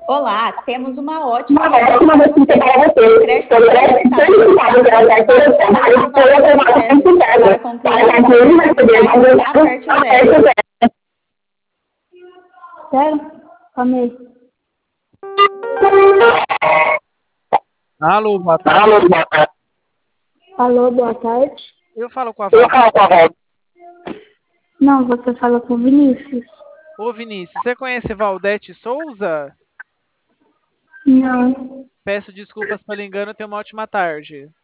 Olá, temos uma Uma ótima ótima notícia para notícia você. para O você. crédito O crédito solicitado solicitado pela pela carteira Caixa de foi trabalho foi aprovado com aprovado com sucesso. Para sucesso. concluir Para mais concluir mais detalhes, detalhes, aperte o aperte o zero. zero. Sério? Calma aí. Alô, boa Alô, tarde. boa tarde. Alô, boa tarde. Eu falo com a Eu Val. falo com a Rosa. Não, você fala com o Vinícius. Ô, Vinícius, você conhece Valdete Souza? Não. Peço desculpas pelo engano, tenha uma ótima tarde.